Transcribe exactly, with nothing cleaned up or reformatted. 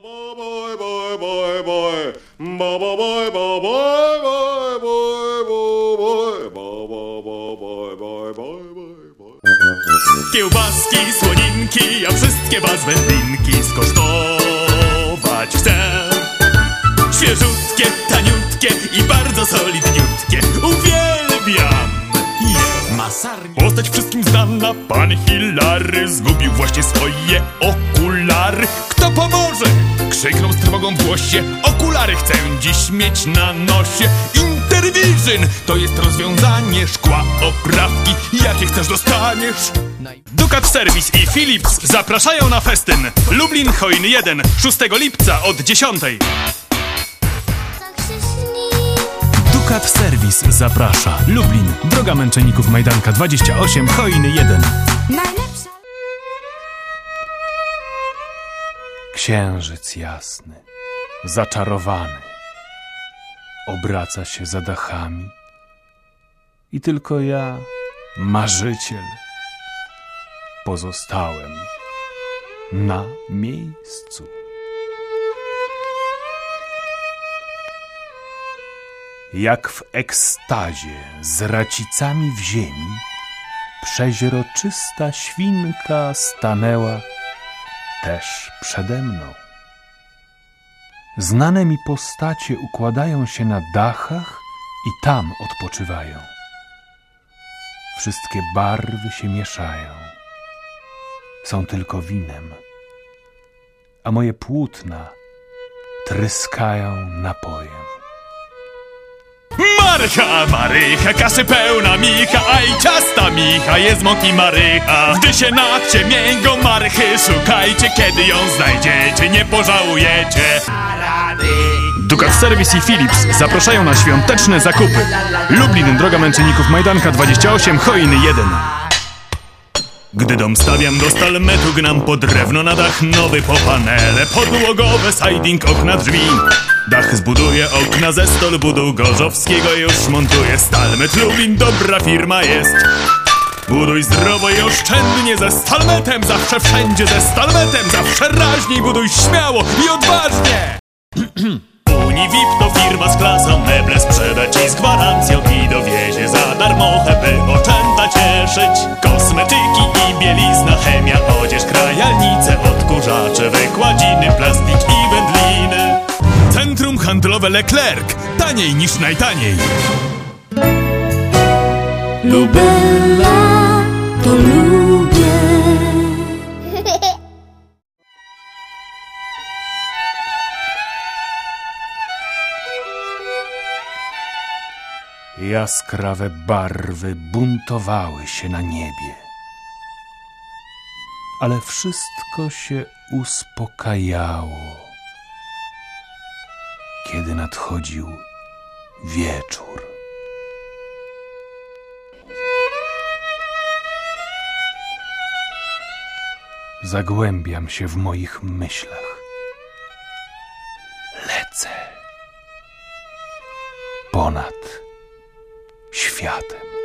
Kiełbaski, słoninki, ja wszystkie was wędlinki skosztować chcę. Świeżutkie, taniutkie i bardzo solidniutkie. Uwielbiam je. Masarnia. Postać wszystkim znana, pan Hilary zgubił właśnie swoje okulary. Kto pomoże? Krzyknął z trwogą w głosie. Okulary chcę dziś mieć na nosie. Intervision to jest rozwiązanie szkła oprawki. Jakie chcesz, dostaniesz. Ducat Service i Philips zapraszają na festyn. Lublin, Chojny jeden, szóstego lipca od dziesiątej. Ducat Service zaprasza. Lublin, droga Męczenników Majdanka dwadzieścia osiem, Chojny jeden. Najlepsza. Księżyc jasny, zaczarowany, obraca się za dachami i tylko ja, marzyciel, pozostałem na miejscu. Jak w ekstazie z racicami w ziemi, przeźroczysta świnka stanęła też przede mną. Znane mi postacie układają się na dachach i tam odpoczywają. Wszystkie barwy się mieszają, są tylko winem, a moje płótna tryskają napojem. Marcha, marycha, kasy pełna micha, a i ciasta micha, jest moki marycha. Gdy się nacie mięgą marchy, szukajcie, kiedy ją znajdziecie, nie pożałujecie. Ducat Service i Philips zapraszają na świąteczne zakupy. Lublin, droga Męczenników Majdanka dwadzieścia osiem, Chojny jeden. Gdy dom stawiam, do stalmetu gnam po drewno na dach nowy, po panele podłogowe, siding, okna, drzwi. Dach zbuduje, okna ze stolbudu gorzowskiego już montuje. Stalmet Lublin, dobra firma jest. Buduj zdrowo i oszczędnie ze Stalmetem, zawsze wszędzie ze Stalmetem, zawsze raźniej, buduj śmiało i odważnie. Univip to firma z klasą, meble sprzeda ci z gwarancją i dowiezie za darmochę, by oczęta cieszyć. Kosmetyki i bielizna, chemia, odzież, krajalnice, odkurzacze, wykładziny, plastik i wędliny. Centrum handlowe Leclerc, taniej niż najtaniej. Lubella to lubię. Jaskrawe barwy buntowały się na niebie, ale wszystko się uspokajało, kiedy nadchodził wieczór. Zagłębiam się w moich myślach. Lecę ponad światem.